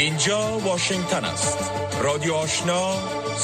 اینجا واشنگتن است. رادیو آشنا،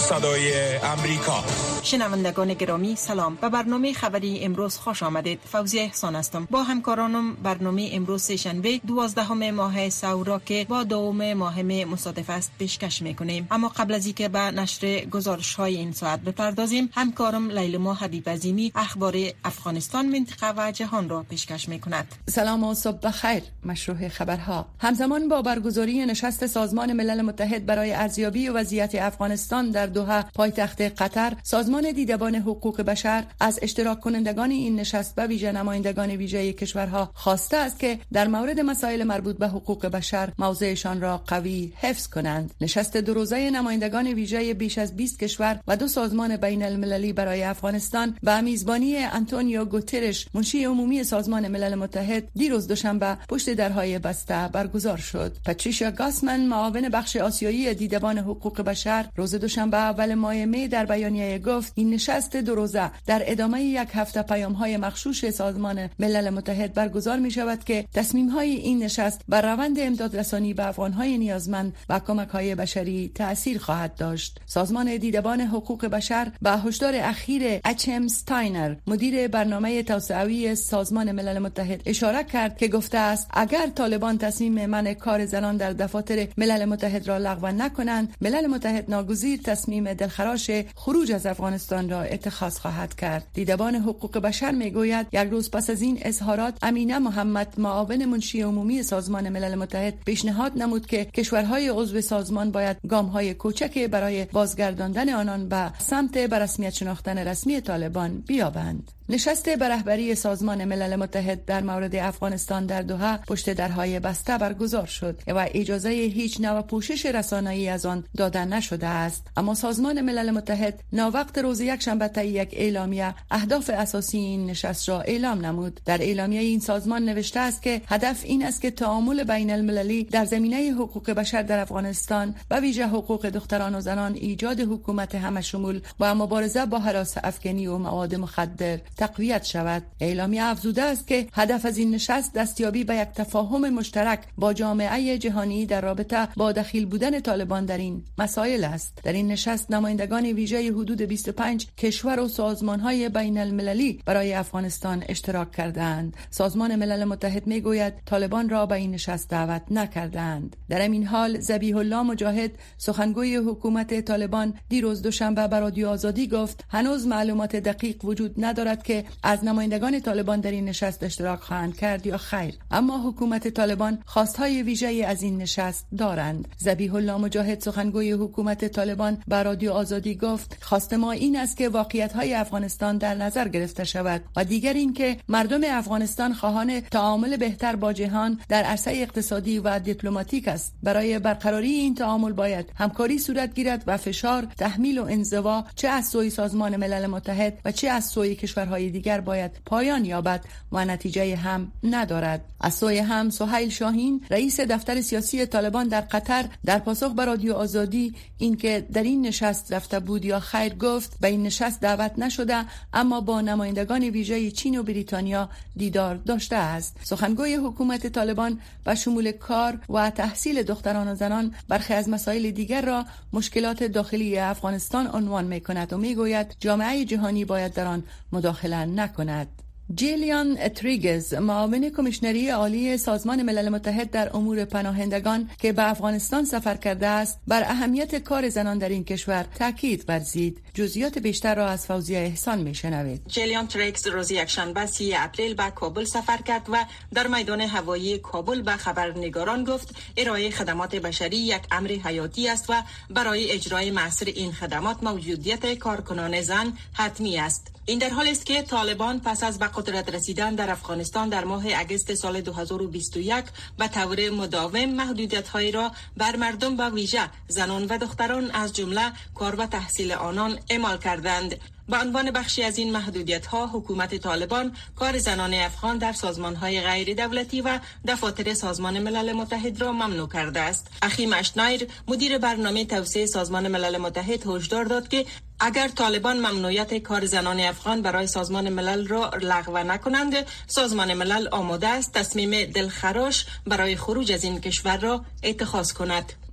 صدای امریکا. شنوندگان گرامی سلام. به برنامه خبری امروز خوش آمدید. فوزیه احسان هستم. با همکارانم برنامه امروز سه‌شنبه 12 ماه سور که با دوم ماه مصادف است پیشکش میکنیم. اما قبل از اینکه به نشر گزارش‌های این ساعت بپردازیم، همکارم لیلما حبیب عظیمی اخبار افغانستان، منطقه و جهان را پیشکش میکند. سلام و صبح بخیر. مشروع خبرها. همزمان با برگزاری نشست سازمان ملل متحد برای ارزیابی وضعیت افغانستان در دوحه پایتخت قطر، سازمان دیدبان حقوق بشر از اشتراک کنندگان این نشست به ویژه نمایندگان ویژه کشورها خواسته است که در مورد مسائل مربوط به حقوق بشر موضعشان را قوی حفظ کنند. نشست دو روزه نمایندگان ویژه بیش از 20 کشور و دو سازمان بین المللی برای افغانستان به میزبانی آنتونیو گوترش، منشی عمومی سازمان ملل متحد، دیروز دوشنبه پشت درهای بسته برگزار شد. پاتریشیا گاسمن، معاون بخش آسیایی دیدبان حقوق بشر، روز دوشنبه اول ماه می در بیانیه گفت این نشست دو روزه در ادامه یک هفته پیام‌های مغشوش سازمان ملل متحد برگزار می شود که تصمیم‌های این نشست بر روند امدادرسانی به افغان‌های نیازمند و کمک‌های بشری تأثیر خواهد داشت. سازمان دیدبان حقوق بشر به هشدار اخیر اچ.ام. استاینر، مدیر برنامه توسعوی سازمان ملل متحد، اشاره کرد که گفته است اگر طالبان تصمیم منع کار زنان در دفاتر ملل متحد را لغو نکنند، ملل متحد ناگزیر تصمیم دلخراش خروج از افغانستان را اتخاذ خواهد کرد. دیدبان حقوق بشر میگوید یک روز پس از این اظهارات، امینه محمد، معاون منشی عمومی سازمان ملل متحد، پیشنهاد نمود که کشورهای عضو سازمان باید گام‌های کوچک برای بازگرداندن آنان به سمت به رسمیت شناختن رسمی طالبان بیابند. نشست به رهبری سازمان ملل متحد در مورد افغانستان در دوحه پشت درهای بسته برگزار شد و اجازه هیچ نوع پوشش رسانه‌ای از آن داده نشده است. اما سازمان ملل متحد ناوقت روز یکشنبه یک اعلامیه اهداف اساسی این نشست را اعلام نمود. در اعلامیه این سازمان نوشته است که هدف این است که تعامل بین المللی در زمینه حقوق بشر در افغانستان و ویژه حقوق دختران و زنان، ایجاد حکومت همشمول و مبارزه با هراس افغانی و مواد مخدر تقویت شود. اعلامیه افزوده است که هدف از این نشست دستیابی به یک تفاهم مشترک با جامعه جهانی در رابطه با دخیل بودن طالبان در این مسائل است. در این نشست نمایندگان ویژه حدود 25 کشور و سازمان‌های بین المللی برای افغانستان اشتراک کردند. سازمان ملل متحد میگوید طالبان را به این نشست دعوت نکردند. در این حال ذبیح الله مجاهد، سخنگوی حکومت طالبان، دیروز دوشنبه به رادیو آزادی گفت هنوز معلومات دقیق وجود ندارد که از نمایندگان طالبان در این نشست اشتراک خواهند کرد یا خیر، اما حکومت طالبان خواستهای ویژه‌ای از این نشست دارند. ذبیح الله مجاهد، سخنگوی حکومت طالبان، به رادیو آزادی گفت خواست ما این است که واقعیت‌های افغانستان در نظر گرفته شود و دیگر این که مردم افغانستان خواهان تعامل بهتر با جهان در عرصه اقتصادی و دیپلماتیک است. برای برقراری این تعامل باید همکاری صورت گیرد و فشار، تحمیل و انزوا چه از سوی سازمان ملل متحد و چه از سوی کشورهای دیگر باید پایان یابد و نتیجه هم ندارد. از سوی هم سهیل شاهین، رئیس دفتر سیاسی طالبان در قطر، در پاسخ به رادیو آزادی اینکه در این نشست رفته بود یا خیر، گفت به این نشست دعوت نشده اما با نمایندگان ویژه چین و بریتانیا دیدار داشته است. سخنگوی حکومت طالبان به شمول کار و تحصیل دختران و زنان برخی از مسائل دیگر را مشکلات داخلی افغانستان عنوان می‌کند و می‌گوید جامعه جهانی باید در آن مداخله نکند. جیلیان اتریگز، معاون کمیشنری عالی سازمان ملل متحد در امور پناهندگان که به افغانستان سفر کرده است، بر اهمیت کار زنان در این کشور تاکید ورزید. جزئیات بیشتر را از فوزیه احسان میشنوید. جیلیان اتریگز روز یکشنبه 30 اپریل به کابل سفر کرد و در میدان هوایی کابل به خبرنگاران گفت ارائه خدمات بشری یک امر حیاتی است و برای اجرای مؤثر این خدمات موجودیت کارکنان زن حتمی است. این در حالی است که طالبان پس از به قدرت رسیدن در افغانستان در ماه اگست سال 2021 به طور مداوم محدودیت‌هایی را بر مردم و ویژه زنان و دختران از جمله کار و تحصیل آنان اعمال کردند. به عنوان بخشی از این محدودیت‌ها، حکومت طالبان کار زنان افغان در سازمان‌های غیر دولتی و دفاتر سازمان ملل متحد را ممنوع کرده است. اخیم اشنایر، مدیر برنامه توسعه سازمان ملل متحد، هشدار داد که اگر طالبان ممنوعیت کار زنان افغان برای سازمان ملل را لغو نکنند، سازمان ملل آماده است تصمیم دلخراش برای خروج از این کشور را اتخاذ کند.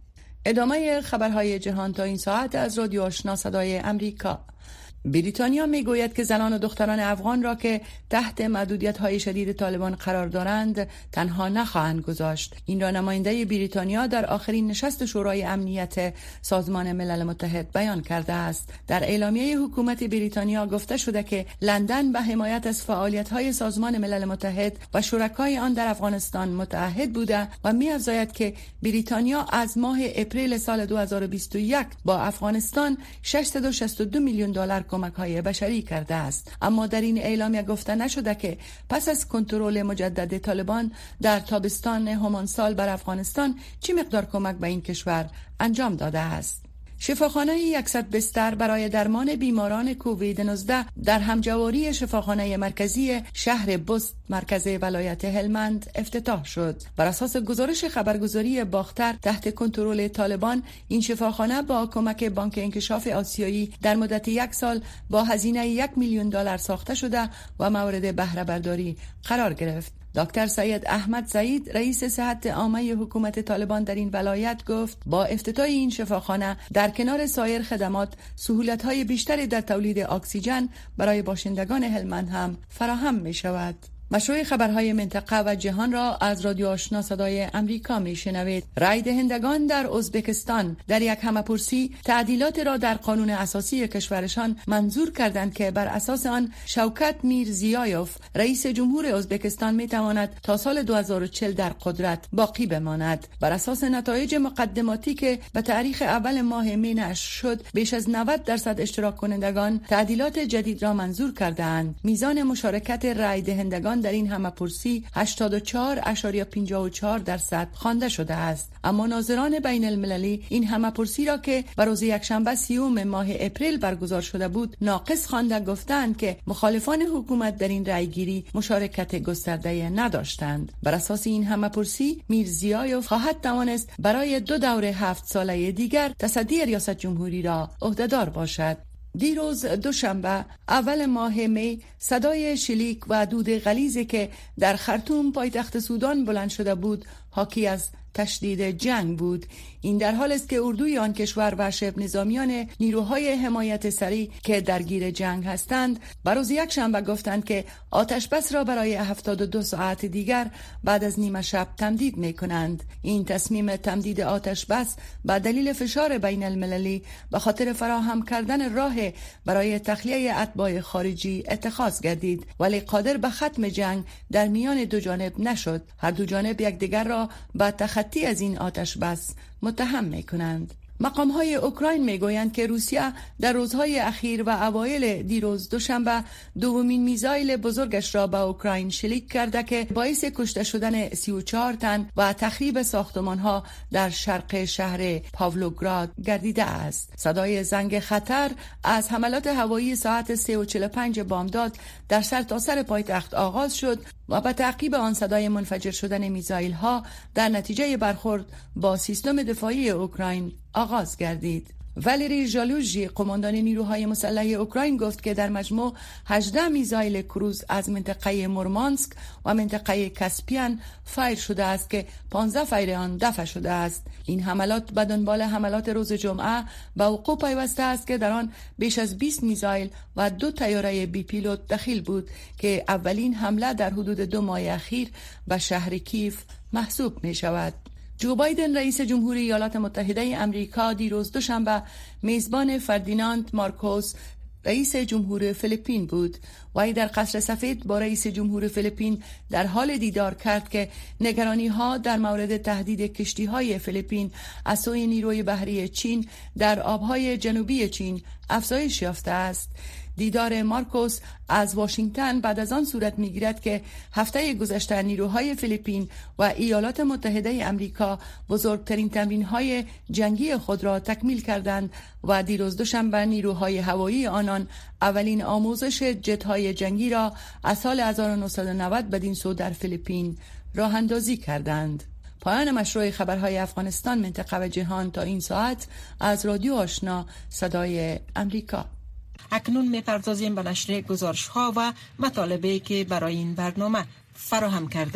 ادامه خبرهای جهان تا این ساعت از رادیو آشنا صدای امریکا. بریتانیا میگوید که زنان و دختران افغان را که تحت محدودیت‌های شدید طالبان قرار دارند تنها نخواهند گذاشت. این را نماینده بریتانیا در آخرین نشست شورای امنیت سازمان ملل متحد بیان کرده است. در اعلامیه حکومت بریتانیا گفته شده که لندن به حمایت از فعالیت‌های سازمان ملل متحد و شرکای آن در افغانستان متعهد بوده و می‌افزاید که بریتانیا از ماه اپریل سال 2021 با افغانستان 662 میلیون دلار کمک‌های بشری کرده است. اما در این اعلامیه گفته نشده که پس از کنترل مجدد طالبان در تابستان همان سال بر افغانستان چه مقدار کمک به این کشور انجام داده است. شفاخانه 100 بستر برای درمان بیماران کووید 19 در همجواری شفاخانه مرکزی شهر بست مرکز ولایت هلمند افتتاح شد. بر اساس گزارش خبرگزاری باختر تحت کنترل طالبان این شفاخانه با کمک بانک انکشاف آسیایی در مدت 1 سال با هزینه 1 میلیون دلار ساخته شده و مورد بهره برداری قرار گرفت. دکتر سید احمد سعید رئیس صحت عامه حکومت طالبان در این ولایت گفت با افتتاح این شفاخانه در کنار سایر خدمات سهولت‌های بیشتری در تولید اکسیژن برای باشندگان هلمند هم فراهم می شود. مشروع خبرهای منطقه و جهان را از رادیو آشنا صدای امریکا میشنوید. رای دهندگان در ازبکستان در یک همه‌پرسی تعدیلات را در قانون اساسی کشورشان منظور کردند که بر اساس آن شوکت میرزیایوف رئیس جمهور ازبکستان میتواند تا سال 2040 در قدرت باقی بماند. بر اساس نتایج مقدماتی که به تاریخ اول ماه می نشر شد بیش از 90% اشتراک کنندگان تعدیلات جدید را منظور کردند. میزان مشارکت رای دهندگان در این همه‌پرسی 84.54% خوانده شده است. اما ناظران بین المللی این همه‌پرسی را که بر روز یکشنبه 30 ماه اپریل برگزار شده بود ناقص خوانده، گفتند که مخالفان حکومت در این رأیگیری مشارکت گسترده نداشتند. بر اساس این همه‌پرسی میرزیایوف خواهد توانست برای 2 دوره 7 ساله دیگر تصدی ریاست جمهوری را عهدهدار باشد. دیروز دوشنبه اول ماه می صدای شلیک و دود غلیظی که در خرطوم پایتخت سودان بلند شده بود حاکی از تشدید جنگ بود. این در حال است که اردوی آن کشور و شبه نظامیان نیروهای حمایت سریع که درگیر جنگ هستند بروز یکشنبه گفتند که آتش بس را برای 72 ساعت دیگر بعد از نیمه شب تمدید می کنند. این تصمیم تمدید آتش بس به دلیل فشار بین المللی به خاطر فراهم کردن راه برای تخلیه اتباع خارجی اتخاذ گردید، ولی قادر به ختم جنگ در میان دو جانب نشد. هر دو جانب یکدیگر را به تخطی از این آتش بس متهم می کنند. مقام‌های اوکراین میگویند که روسیه در روزهای اخیر و اوایل دیروز دوشنبه دومین میزایل بزرگش را به اوکراین شلیک کرده که باعث کشته شدن 34 تن و تخریب ساختمان‌ها در شرق شهر پاولوگراد گردیده است. صدای زنگ خطر از حملات هوایی ساعت 3:45 بامداد در سرتاسر پایتخت آغاز شد و به تعقیب آن صدای منفجر شدن میزایل‌ها در نتیجه برخورد با سیستم دفاعی اوکراین آغاز گردید. والری ژالوژی قماندان نیروهای مسلح اوکراین گفت که در مجموع 18 میزایل کروز از منطقه مورمانسک و منطقه کاسپیان فایر شده است که 15 فایر آن دفع شده است. این حملات به دنبال حملات روز جمعه به وقوع پیوسته است که در آن بیش از 20 میزایل و 2 طیاره بی پیلوت دخیل بود که اولین حمله در حدود 2 ماه اخیر به شهر کیف محسوب می شود. جو بایدن رئیس جمهوری ایالات متحده امریکا دیروز دوشنبه میزبان فردیناند مارکوس رئیس جمهور فیلیپین بود. وی در قصر سفید با رئیس جمهور فیلیپین در حال دیدار کرد که نگرانی‌ها در مورد تهدید کشتی‌های فیلیپین از سوی نیروی بحری چین در آب‌های جنوبی چین افزایش یافته است. دیدار مارکوس از واشنگتن بعد از آن صورت می‌گیرد که هفته گذشته نیروهای فیلیپین و ایالات متحده امریکا بزرگترین تمرین‌های جنگی خود را تکمیل کردند و دیروز دوشنبه نیروهای هوایی آنان اولین آموزش جت‌های جنگی را از سال 1990 بدین سو در فیلیپین راه اندازی کردند. پایان مشروع خبرهای افغانستان، منطقه و جهان تا این ساعت از رادیو آشنا صدای امریکا. اکنون می‌پردازیم به نشر گزارش‌ها و مطالبی که برای این برنامه فراهم کرده ایم.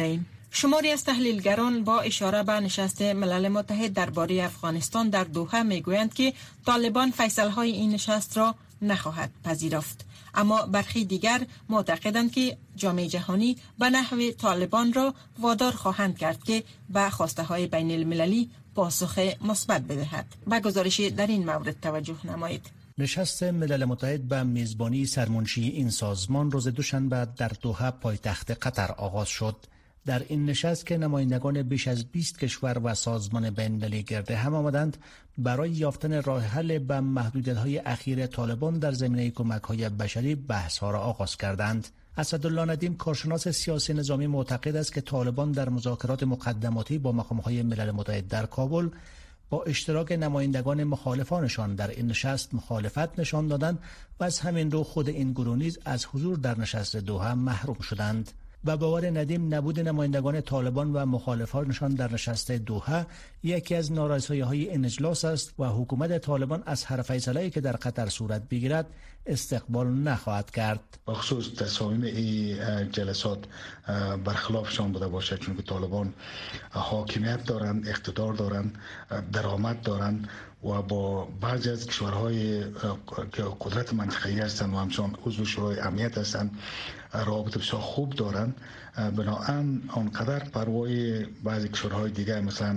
شماری از تحلیلگران با اشاره به نشست ملل متحد درباره افغانستان در دوحه میگویند که طالبان فیصله‌های این نشست را نخواهد پذیرفت. اما برخی دیگر معتقدند که جامعه جهانی به نحو طالبان را وادار خواهند کرد که به خواسته‌های بین المللی پاسخ مثبت بدهد. به گزارش در این مورد توجه نمایید. نشست ملل متحد به میزبانی سرمنشی این سازمان روز دوشنبه در دوحه پایتخت قطر آغاز شد. در این نشست که نمایندگان بیش از 20 کشور و سازمان بین‌المللی گرد هم آمدند برای یافتن راه حل به محدودیت‌های اخیر طالبان در زمینه کمک‌های بشری بحث‌ها را آغاز کردند. اسدالله ندیم کارشناس سیاسی نظامی معتقد است که طالبان در مذاکرات مقدماتی با مقام‌های ملل متحد در کابل با اشتراک نمایندگان مخالفانشان در این نشست مخالفت نشان دادند و از همین رو خود این گروه نیز از حضور در نشست دوحه محروم شدند. و باور ندیم نبود نمایندگان طالبان و مخالفانشان در نشست دوحه یکی از نارسایی‌های این اجلاس است و حکومت طالبان از هر فیصله‌ای که در قطر صورت بگیرد استقبال نخواهد کرد. بخصوص تصامیم این جلسات برخلافشان بوده باشد، چون که طالبان حاکمیت دارند، اقتدار دارند، درآمد دارند و با بعضی از کشورهای که قدرت منطقه‌ای هستند و همچنان عضو شورای امنیت هستند رابطه بسیار خوب دارند. بنابراین آنقدر پروای بعضی کشورهای دیگه مثلا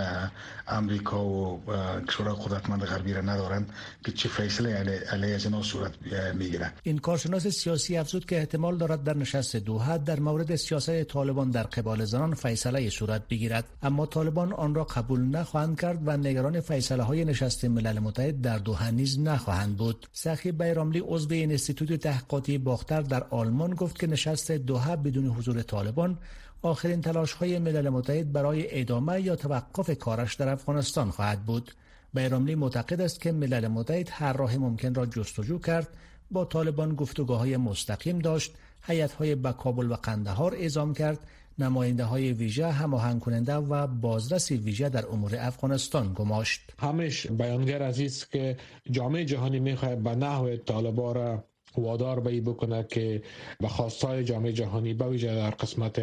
امریکا و کشورهای قدرتمند غربی را ندارند که چه فیصله علیه از اینا صورت میگیره. این کارشناس سیاسی افزود که احتمال دارد در نشست دوحه در مورد سیاست طالبان در قبال زنان فیصله صورت بگیرد، اما طالبان آن را قبول نخواهند کرد و نگران فیصله های نشست ملل متحد در دوحه نیز نخواهند بود. سخی بیراملی عضو انستیتوت تحقیقاتی باختر در آلمان گفت که نشست دوحه بدون حضور طالبان آخرین تلاش‌های ملل متحد برای ادامه یا توقف کارش در افغانستان خواهد بود. بیراملی معتقد است که ملل متحد هر راه ممکن را جستجو کرد، با طالبان گفتگوهای مستقیم داشت، هیئت‌های به کابل و قندهار اعزام کرد، نماینده‌های ویژه هماهنگ کننده و بازرس ویژه در امور افغانستان گماشت. همش بیانگر عزیز که جامعه جهانی می‌خواهد به نحو طالبان را وادار به این بکنه که به خواستای جامعه جهانی به ویژه در قسمت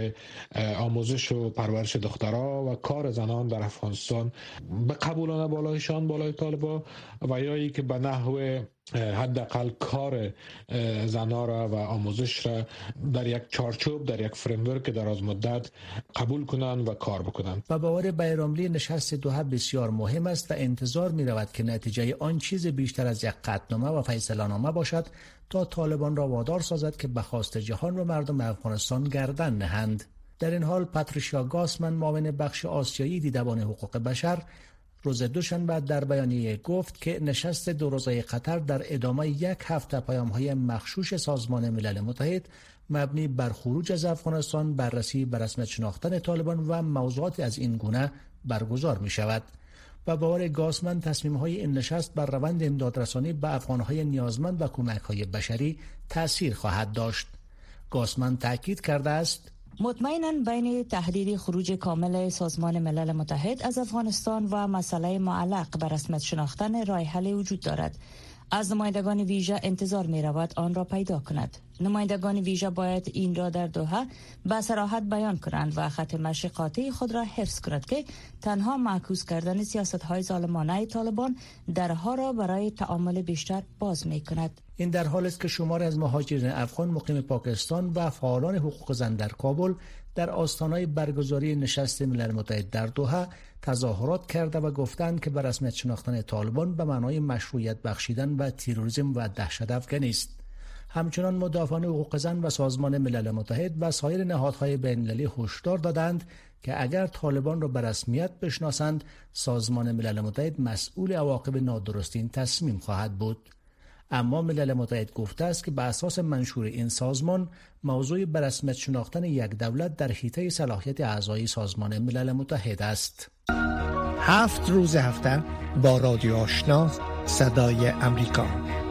آموزش و پرورش دخترها و کار زنان در افغانستان به قبولانه بالای طالبان و یا ای که به نحو حداقل کار زنان را و آموزش را در یک چارچوب، در یک فریمورک دراز مدت قبول کنند و کار بکنند. و باور بیراملی نشست دوحه بسیار مهم است و انتظار می رود که نتیجه آن چیز بیشتر از یک قطعنامه و فیصله‌نامه باشد تا طالبان را وادار سازد که به خواست جهان و مردم افغانستان گردن نهند. در این حال پاتریشیا گاسمن معاون بخش آسیایی دیدبان حقوق بشر روز دوشنبه در بیانیه گفت که نشست دو روزه قطر در ادامه یک هفته پیام‌های مغشوش سازمان ملل متحد مبنی بر خروج از افغانستان، بررسی به رسمیت شناختن طالبان و موضوعات از این گونه برگزار می شود. و باور گاسمن تصمیم‌های این نشست بر روند امدادرسانی به افغان‌های نیازمند و کمک‌های بشری تأثیر خواهد داشت. گاسمن تأکید کرده است مطمئناً بین تهدید خروج کامل سازمان ملل متحد از افغانستان و مسئله معلق به رسمیت شناختن راه حل وجود دارد. از نمایندگان ویژه انتظار می رود آن را پیدا کند. نمایندگان ویژه باید این را در دوحه به صراحت بیان کنند و خط مشی قاطع خود را حفظ کند که تنها معکوس کردن سیاست‌های ظالمانه طالبان درها را برای تعامل بیشتر باز می کند. این در حالی است که شماری از مهاجرین افغان مقیم پاکستان و فعالان حقوق زن در کابل در آستانه برگزاری نشست ملل متحد در دوحه تظاهرات کرده و گفتند که به رسمیت شناختن طالبان به معنای مشروعیت بخشیدن و تروریسم و دهشت افکنی است. همچنان مدافعان حقوق زن و سازمان ملل متحد و سایر نهادهای بین‌المللی هشدار دادند که اگر طالبان را به رسمیت بشناسند، سازمان ملل متحد مسئول عواقب نادرست این تصمیم خواهد بود. اما ملل متحد گفته است که به اساس منشور این سازمان موضوع به رسمیت شناختن یک دولت در حیطه صلاحیت اعضای سازمان ملل متحد است. 7 روز هفته با رادیو آشنا صدای امریکا.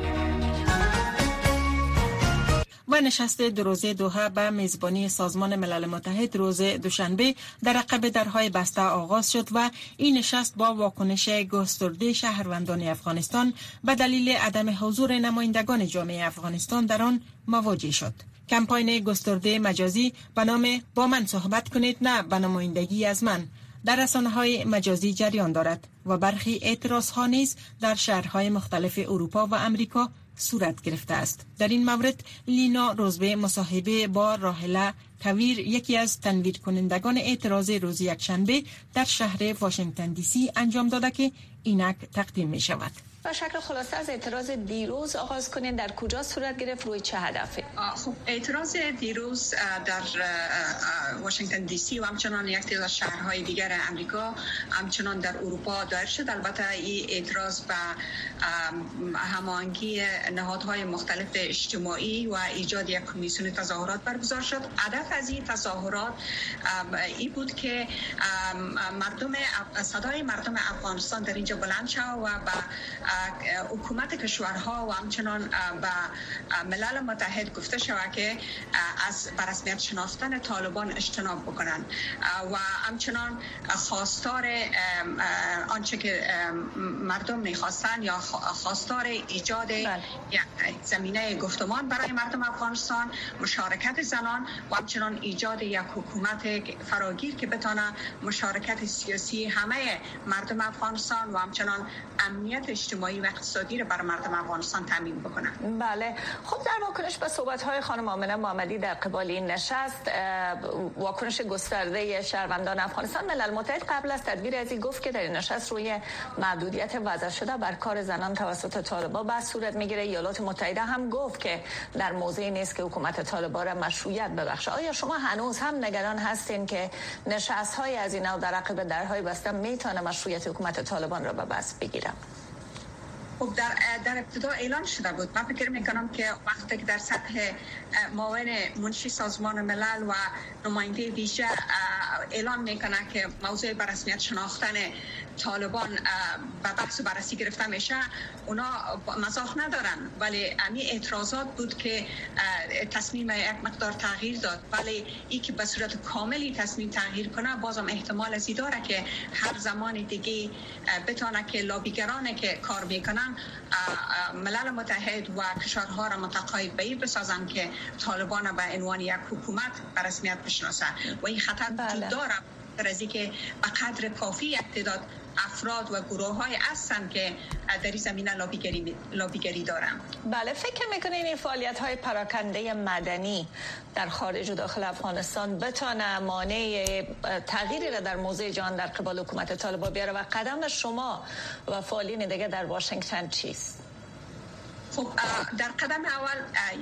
و نشست دو روزه دوحه به میزبانی سازمان ملل متحد روز دوشنبه در عقب درهای بسته آغاز شد و این نشست با واکنش گسترده شهروندان افغانستان به دلیل عدم حضور نمایندگان جامعه افغانستان در آن مواجه شد. کمپاین گسترده مجازی به نام با من صحبت کنید نه به نمایندگی از من در رسانه‌های مجازی جریان دارد و برخی اعتراض‌ها نیز در شهرهای مختلف اروپا و امریکا صورت گرفته است. در این مورد لینا روزبه مصاحبه با راهله کویر، یکی از تنویر کنندگان اعتراض روز یکشنبه در شهر واشنگتن دی سی انجام داده که اینک تقدیم می شود. و شکل خلاصه از اعتراض دیروز آغاز کنین، در کجا صورت گرفت، روی چه هدفی؟ خب اعتراض دیروز در واشنگتن دی سی و همچنان یک تعداد از شهرهای دیگر امریکا همچنان در اروپا دایر شد. البته این اعتراض به هماهنگی نهادهای مختلف اجتماعی و ایجاد یک کمیسیون تظاهرات برگزار شد. هدف از این تظاهرات این بود که صدای مردم افغانستان در اینجا بلند شود و به حکومت کشورها و همچنان به ملل متحد گفته شود که از برسمیت شناختن طالبان اجتناب بکنند و همچنان خواستار آنچه که مردم میخواستن یا خواستار ایجاد زمینه گفتمان برای مردم افغانستان، مشارکت زنان و همچنان ایجاد یک حکومت فراگیر که بتونه مشارکت سیاسی همه مردم افغانستان و همچنان امنیت اجتماعی و اقتصادی را برای مردم افغانستان تامین بکنه. بله، خب در واکنش به صحبت‌های خانم آمنه محمدی در قبال این نشست، واکنش گسترده شهروندان افغانستان، ملل متحد قبل از تدبیر از این گفت که در این نشست روی محدودیت وضع شده بر کار زنان توسط طالبان بحث صورت میگیره. ایالات متحده هم گفت که در موضعی نیست که حکومت طالبان را مشروعیت ببخشه. آیا شما هنوز هم نگران هستین که نشست‌های از این نوع در عقب درهای بسته میتونه مشروعیت حکومت طالبان را به بس بگیره؟ خب در ابتدا اعلان شده بود. من فکر میکنم که وقتی که در سطح معاون منشی سازمان ملل و نماینده ویژه اعلان میکنه که موضوع بررسمیت شناختن طالبان به بحث و بررسی گرفته میشه، اونا مزاح ندارن، ولی امی اعتراضات بود که تصمیم یک مقدار تغییر داد، ولی این که به صورت کاملی تصمیم تغییر کنه بازم احتمال ازی داره که هر زمان دیگه بتونه که لابیگرانی که کار میکنن ملل متحد و کشورها را متقاعد به این بسازن که طالبان به عنوان یک حکومت به رسمیت بشناسه و این خطر وجود داره در از اینکه به قدر کافی تعداد افراد و گروه‌های هستن که در این زمینه لابیگری دارن. بله، فکر میکنین این فعالیت‌های پراکنده مدنی در خارج و داخل افغانستان بتونه مانع تغییری را در موضع جهان در قبال حکومت طالبان بیاره و قدم شما و فعالین دیگه در واشنگتن چیست؟ خب در قدم اول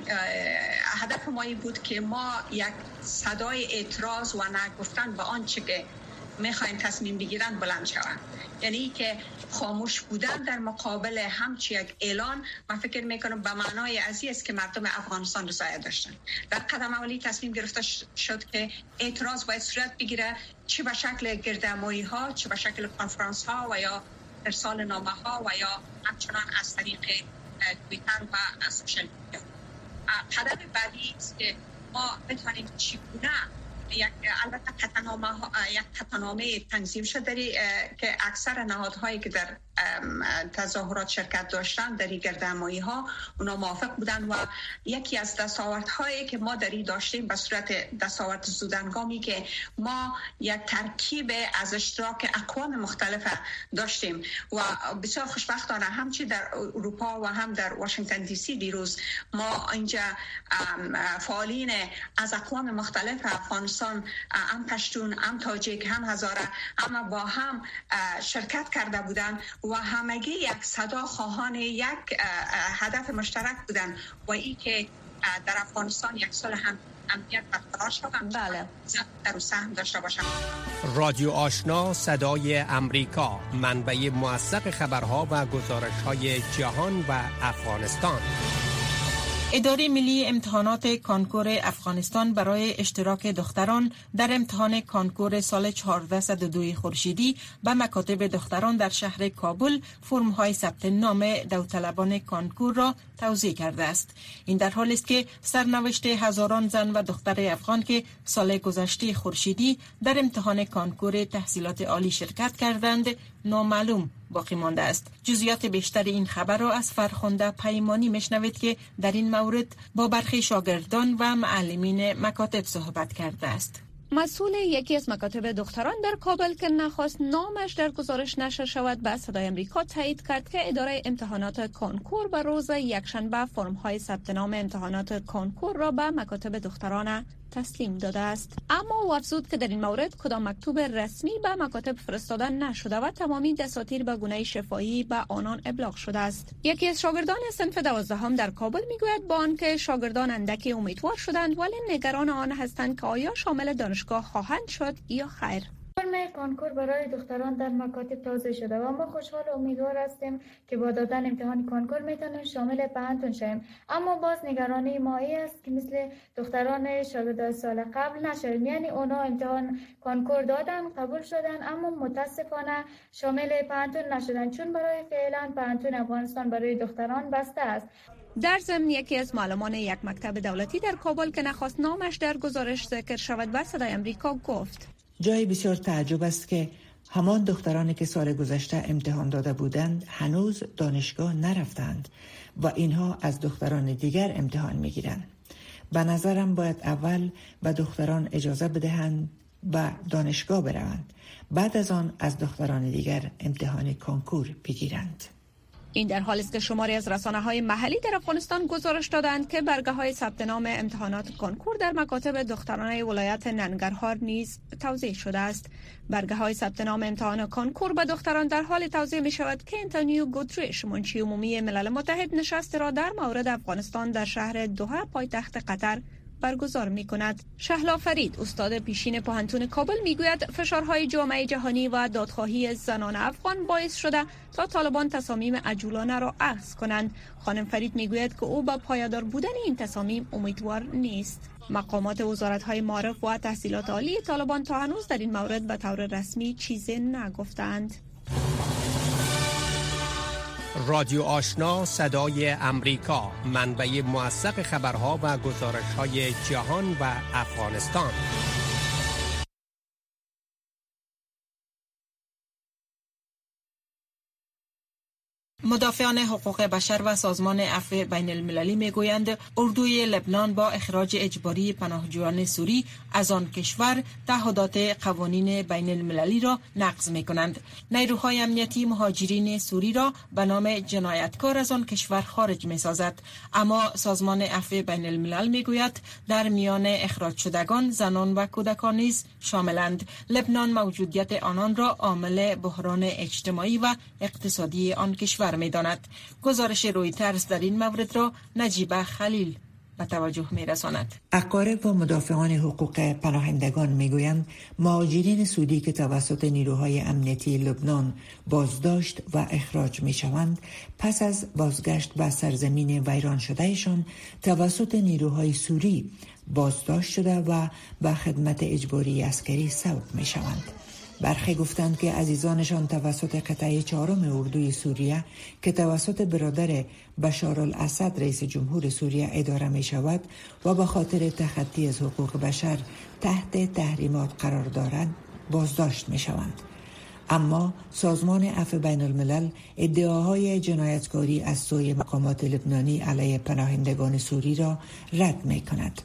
هدف ما این بود که ما یک صدای اعتراض و نگفتن به آنچه که میخواین تصمیم بگیرن بلند شوند، یعنی که خاموش بودن در مقابل همچی یک اعلان من فکر میکنم به معنای ازی است که مردم افغانستان رضایت داشتن. در قدم اولی تصمیم گرفته شد که اعتراض باید صورت بگیره، چه به شکل گردهمایی ها، چه به شکل کنفرانس ها و یا ارسال نامه ها و یا همچنان از طریق توییتر و سوشال میدیا. هدف بعدی است که ما بتوانیم چگونه البته یک قطعنامه تنظیم شده که اکثر نهادهایی که در تظاهرات شرکت داشتن در این گردهمایی ها اونا موافق بودن و یکی از دستاوردهایی که ما در این داشتیم به صورت دستاورد زودهنگامی که ما یک ترکیب از اشتراک اقوام مختلف داشتیم و بسیار خوشبختانه همچی در اروپا و هم در واشنگتن دی سی دیروز ما اینجا فعالین از اقوام مختلف افغانستان، هم پشتون، هم تاجیک، هم هزاره، اما با هم شرکت کرده بودن و همگی یک صدا خواهان یک هدف مشترک بودن و این که در افغانستان یک سال هم امنیت برقرار شد. بله. در سهم داشته باشم. رادیو آشنا صدای امریکا، منبع موثق خبرها و گزارش‌های جهان و افغانستان. اداره ملی امتحانات کانکور افغانستان برای اشتراک دختران در امتحان کانکور سال 1402 خورشیدی به مکاتب دختران در شهر کابل فرم‌های ثبت نام داوطلبان کانکور را توزیع کرده است. این در حالی است که سرنوشت هزاران زن و دختر افغان که سال گذشته خورشیدی در امتحان کانکور تحصیلات عالی شرکت کردند نامعلوم باقی مانده است. جزئیات بیشتر این خبر را از فرخنده پیمانی میشنوید که در این مورد با برخی شاگردان و معلمین مکاتب صحبت کرده است. مسئول یکی از مکاتب دختران در کابل که نخواست نامش در گزارش نشر شود به صدای امریکا تایید کرد که اداره امتحانات کنکور به روز یکشنبه فرم‌های ثبت نام امتحانات کنکور را به مکاتب دختران تسلیم داده است. اما او افزود که در این مورد کدام مکتوب رسمی به مکاتب فرستاده نشده و تمامی دساتیر به گونه شفاهی به آنان ابلاغ شده است. یکی از شاگردان صنف 12 در کابل میگوید با آنکه شاگردان اندکی امیدوار شدند ولی نگران آن هستند که آیا شامل دانشگاه خواهند شد یا خیر. فرم کنکور برای دختران در مکاتب توزیع شده و ما خوشحال و امیدوار هستیم که با دادن امتحان کنکور میتونیم شامل پنهتون شویم، اما باز نگرانی ما است که مثل دختران شاگرد سال قبل نشویم، یعنی اونا امتحان کنکور دادن قبول شدن اما متاسفانه شامل پنهتون نشدن، چون برای فعلا پنهتون افغانستان برای دختران بسته است. در ضمن یکی از معلمان یک مکتب دولتی در کابل که نخواست نامش در گزارش ذکر شود به صدای امریکا گفت: جای بسیار تعجب است که همان دخترانی که سال گذشته امتحان داده بودند هنوز دانشگاه نرفتند و اینها از دختران دیگر امتحان میگیرند. به نظرم باید اول به دختران اجازه بدهند و دانشگاه بروند، بعد از آن از دختران دیگر امتحان کنکور بگیرند. این در حالی است که شماری از رسانه‌های محلی در افغانستان گزارش دادند که برگه‌های ثبت نام امتحانات کنکور در مکاتب دخترانه ولایت ننگرهار نیز توزیع شده است. برگه‌های ثبت نام امتحان کنکور به دختران در حال توزیع می‌شود که انتونیو گوتریش منشی عمومی ملل متحد نشست را در مورد افغانستان در شهر دوحه پایتخت قطر برگزار می کند. شهلا فرید استاد پیشین پوهنتون کابل میگوید فشارهای جامعه جهانی و دادخواهی زنان افغان باعث شده تا طالبان تصامیم عجولانه را اخذ کنند. خانم فرید میگوید که او با پایدار بودن این تصامیم امیدوار نیست. مقامات وزارت‌های معارف و تحصیلات عالی طالبان تا هنوز در این مورد به طور رسمی چیزی نگفتند. رادیو آشنا صدای امریکا، منبع موثق خبرها و گزارش‌های جهان و افغانستان. مدافعان حقوق بشر و سازمان عفو بین المللی میگویند اردوی لبنان با اخراج اجباری پناهجویان سوری از آن کشور تعهدات قوانین بین المللی را نقض می کنند. نیروهای امنیتی مهاجرین سوری را به نام جنایتکار از آن کشور خارج می سازد، اما سازمان عفو بین الملل میگوید در میان اخراج شدگان زنان و کودکان نیز شاملند. لبنان موجودیت آنان را عامل بحران اجتماعی و اقتصادی آن کشور می داند. گزارش رویترز در این مورد را نجیبه خلیل به توجه می رساند. اقارب و مدافعان حقوق پناهندگان می گویند مهاجرین سوری که توسط نیروهای امنیتی لبنان بازداشت و اخراج می شوند پس از بازگشت به سرزمین ویران شدهشان توسط نیروهای سوری بازداشت شده و به خدمت اجباری عسکری سوق می شوند. برخی گفتند که عزیزانشان توسط قطعه 4 اردوی سوریه که توسط برادر بشار الاسد رئیس جمهور سوریه اداره می شود و به خاطر تخطی از حقوق بشر تحت تحریمات قرار دارند بازداشت می شوند. اما سازمان عفو بین الملل ادعاهای جنایتکاری از سوی مقامات لبنانی علیه پناهندگان سوری را رد می کند.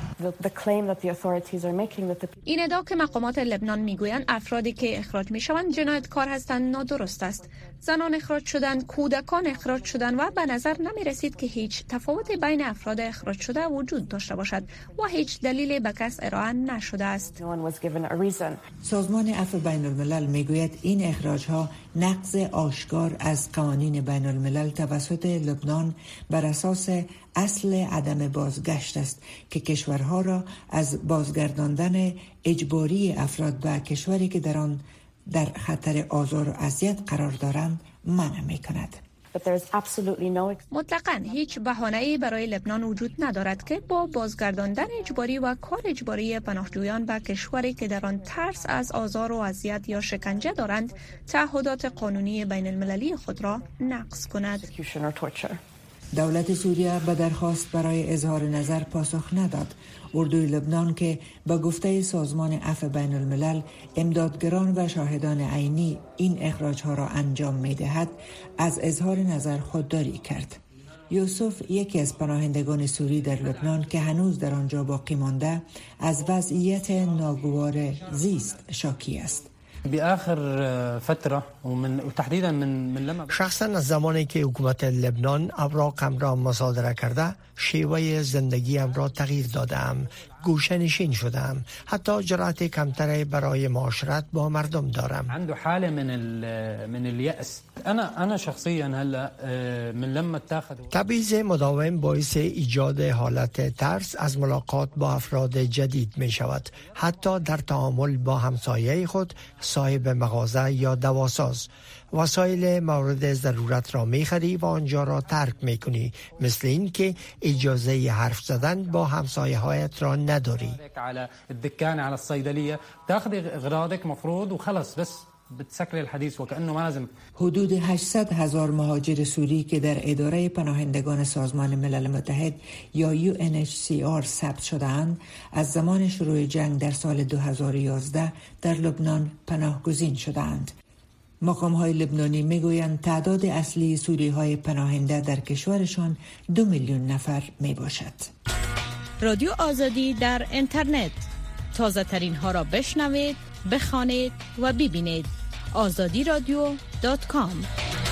این ادعا که مقامات لبنان میگویند افرادی که اخراج میشوند جنایتکار هستند نادرست است. زنان اخراج شدند، کودکان اخراج شدند و به نظر نمی رسید که هیچ تفاوتی بین افراد اخراج شده وجود داشته باشد و هیچ دلیلی به کس ارائه نشده است. سازمان عفو بین الملل میگوید این اخراج ها نقض آشکار از قوانین بین الملل توسط لبنان بر اساس اصل عدم بازگشت است که کشورها را از بازگرداندن اجباری افراد به کشوری که در آن در خطر آزار و اذیت قرار دارند منع می‌کند. مطلقاً هیچ بهانه‌ای برای لبنان وجود ندارد که با بازگرداندن اجباری و کار اجباری پناهجویان به کشوری که در آن ترس از آزار و اذیت یا شکنجه دارند تعهدات قانونی بین المللی خود را نقض کند. دولت سوریه به درخواست برای اظهار نظر پاسخ نداد. اردوی لبنان که به گفته سازمان عفو بین الملل امدادگران و شاهدان عینی این اخراج‌ها را انجام می‌دهد، از اظهار نظر خودداری کرد. یوسف، یکی از پناهندگان سوری در لبنان که هنوز در آنجا باقی مانده، از وضعیت ناگوار زیست شاکی است. شخصا از زمانی که حکومت لبنان اوراقم را مصادره کرده، شیوه زندگیم را تغییر دادم، گوشه نشین شدم، حتی جرأت کمتری برای معاشرت با مردم دارم. عنده حاله من اليأس. انا شخصيا هلا من لما اتخذ تبعیض مداوم باعث ایجاد حالت ترس از ملاقات با افراد جدید می شود، حتی در تعامل با همسایه خود، صاحب مغازه یا دواساز. وسایل مورد ضرورت را می‌خری و آنجا را ترک می‌کنی، مثل این که اجازه حرف زدن با همسایه‌هایت را نداری. على الدكان على الصيدليه تاخذي اغراضك مفروض وخلص بس بتسكري الحديث وكأنه ما لازم. حدود 800,000 مهاجر سوری که در اداره پناهندگان سازمان ملل متحد یا UNHCR ثبت شده‌اند، از زمان شروع جنگ در سال 2011 در لبنان پناهگزین شده‌اند. مقام‌های لبنانی میگویند تعداد اصلی سوری‌های پناهنده در کشورشان 2 میلیون نفر میباشد. رادیو آزادی در اینترنت، تازه ترین ها را بشنوید، بخوانید و ببینید. azadiradio.com.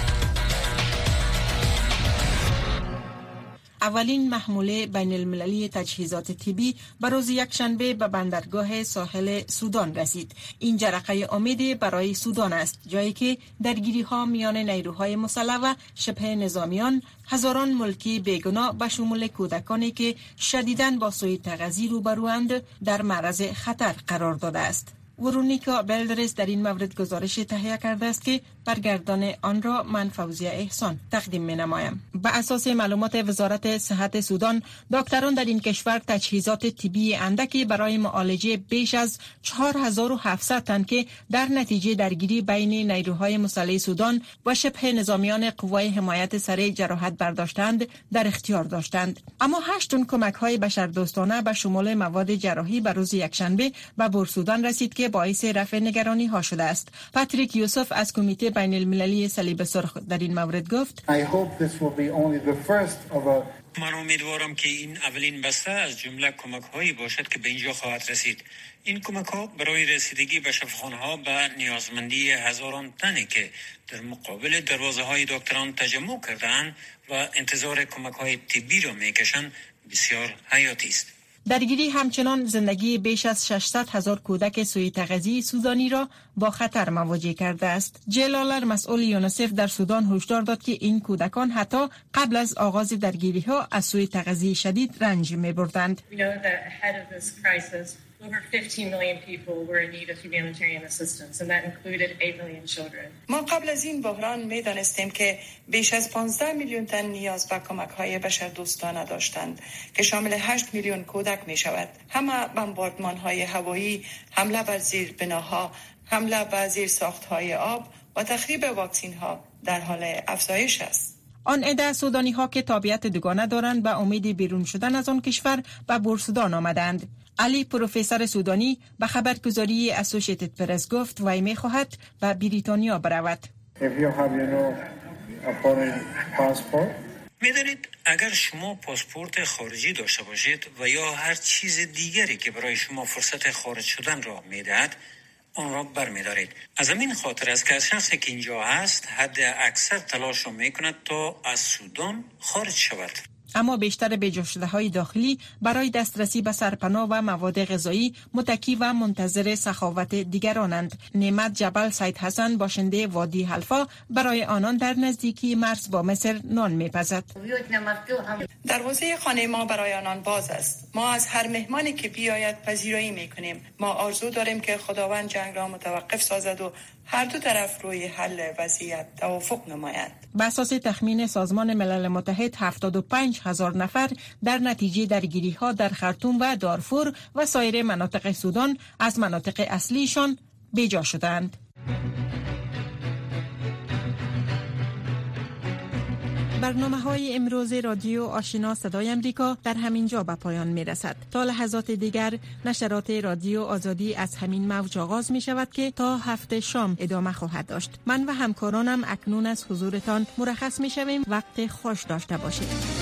اولین محموله بین المللی تجهیزات طبی به روز یکشنبه به بندرگاه ساحل سودان رسید. این جرقه امید برای سودان است، جایی که درگیری ها میان نیروهای مسلح و شبه نظامیان هزاران ملکی بیگناه به شمول کودکانی که شدیداً با سوء تغذیه روبروند در معرض خطر قرار داده است. ورونیکا بلدرس در این مورد گزارش تهیه کرده است که برگردان آن را من فوزیه احسان تقدیم می نمایم. به اساس معلومات وزارت صحت سودان، دکتران در این کشور تجهیزات طبی اندکی برای معالجه بیش از 4700 تن که در نتیجه درگیری بین نیروهای مسلح سودان و شبه نظامیان قوای حمایت سریع جراحت برداشتند در اختیار داشتند. اما 8 تن کمک‌های بشردوستانه به شمول مواد جراحی به روز یکشنبه به بورسودان رسید که باعث رفع نگرانی ها شده است. پاتریک یوسف از کمیته بین المللی صلیب سرخ در این مورد گفت: من امیدوارم که این اولین بسته از جمله کمک هایی باشد که به اینجا خواهد رسید. این کمک ها برای رسیدگی به شفاخانه ها به نیازمندی هزاران تنی که در مقابل دروازه های دکتران تجمع کردند و انتظار کمک های طبی را میکشند بسیار حیاتی است. درگیری همچنان زندگی بیش از 600,000 کودک سوء تغذیه سودانی را با خطر مواجه کرده است. جلالر مسئول یونیسف در سودان هشدار داد که این کودکان حتی قبل از آغاز درگیری ها از سوء تغذیه شدید رنج می بردند. Over 15 million people were in need of humanitarian assistance, and that included 8 million children. ما قبل از این بحران می دانستیم که بیش از 15 میلیون تن نیاز به کمک‌های بشردوستانه داشتند که شامل 8 میلیون کودک می شود. همه بمباردمان‌های هوایی، حمله بر زیربناها، حمله بر زیرساخت‌های آب و تخریب واکسین‌ها در حال افزایش است. آن عده سودانی ها که تابعیت دوگانه دارند به امید بیرون شدن از آن کشور به بورسودان آمدند. علی، پروفسور سودانی، به خبرگزاری اسوسییتد پرس گفت وی می خواهد به بریتانیا برود. می‌دانید اگر شما پاسپورت خارجی داشته باشید و یا هر چیز دیگری که برای شما فرصت خارج شدن را می‌دهد، آن را برمی‌دارید. از همین خاطر است که شخصی که اینجا هست حد اکثر تلاش را می‌کند تا از سودان خارج شود. اما بیشتر بجا شده های داخلی برای دسترسی به سرپناه و مواد غذایی متکی و منتظر سخاوت دیگرانند. نعمت جبل سید حسن، باشنده وادی حلفا، برای آنان در نزدیکی مرز با مصر نان میپزد. دروازه خانه ما برای آنان باز است. ما از هر مهمانی که بیاید پذیرایی میکنیم. ما آرزو داریم که خداوند جنگ را متوقف سازد و هر دو طرف روی حل وضعیت توافق نماید. به اساس تخمین سازمان ملل متحد 75,000 نفر در نتیجه درگیری ها در خرطوم و دارفور و سایر مناطق سودان از مناطق اصلیشان بیجا شدند. برنامه‌های امروز رادیو آشنا صدای امریکا در همین جا به پایان می‌رسد. تا لحظات دیگر نشرات رادیو آزادی از همین موج آغاز می‌شود که تا هفته شام ادامه خواهد داشت. من و همکارانم اکنون از حضورتان مرخص می‌شویم. وقت خوش داشته باشید.